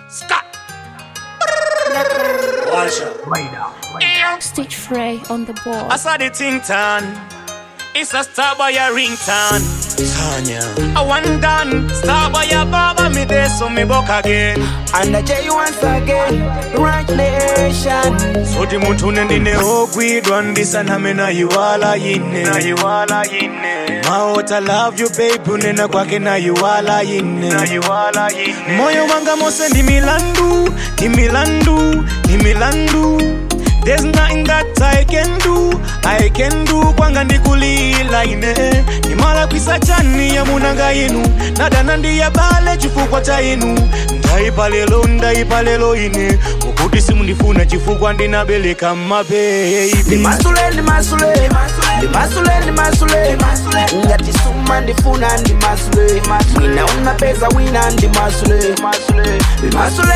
Scott. Watch out. Stitch Frey on the board. I saw the ting tan. It's a star by a ringtone. Tanya. I want done. Star by a baba me there so me book again. And I tell you once again, right nation. So the mutune ndine ogwi this and amena yuwala yine. Na yuwala yine. Maota love you babe unena kwake na yuwala yine. Na yuwala yine. Moyo wanga mose ni milandu, ni milandu, ni milandu. There's nothing that I can do kwanga ndikulila ine. Nimala kwisa chani ya munanga inu. Nada nandi ya bale chifukwa cha inu. Ndaipalelo ine. Ukuti simu nifuna chifukwa ndinabeleka mababy. Ni masule ngati suma ndifuna ndi masule. Wina una pesa wina ndi masule. Ni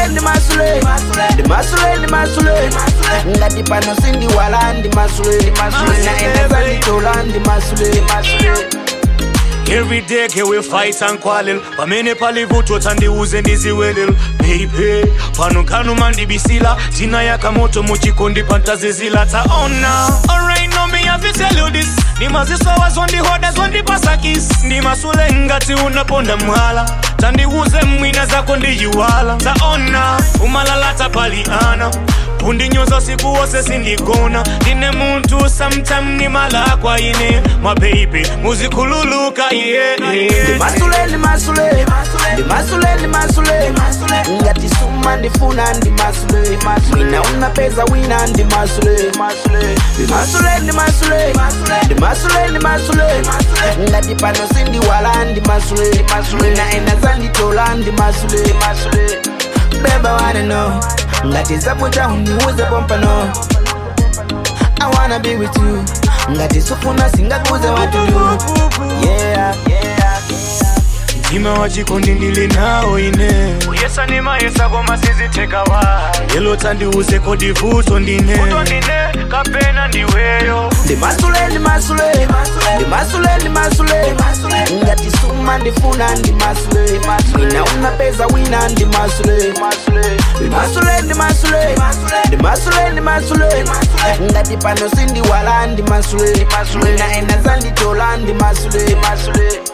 masule ngati pano sindi wala ndi masule. Na eneza nditola ndi masule. Every day can we fight and quarrel. Pamene palivuto tandiuze ndiziwelel. Baby, pano kanu mandi bisila. Tina yaka moto muchikondi pantazizila taona. Alright, no me have to tell you this. Ni mazisowa zondi hodas zondi pasakis. Ni masule ngati unaponda mwala. Tandiuze mwina zako ndijiwala. Taona, umalalata paliana. Pundi nyoza siku wose sindigona. Dine muntu sometime ni mala kwa ine. My baby, muzikululuka yeah. Ni masule ngati suma ndifuna ndi masule. Wina una pesa wina ndi masule. Ni masule ngati pano sindi wala ndi masule. Wina eneza nditola ndi masule. Baby, I wanna know ngati zaputa uniuze pompano. I wanna be with you ngati sufuna singakuze watu do. Yeah. Ima wachikondi ndili nao ine. Uyesa ni maesa kwa masizi teka wa. Yelo tandi uze kodi vuto ndine. Vuto ndine, kapena ndiweyo. Ndi masule ngati suma ndifuna ndi masule. Wina una pesa wina ndi masule. Ndi masule ngati pano sindi wala ndi masule. Wina eneza nditola ndi masule.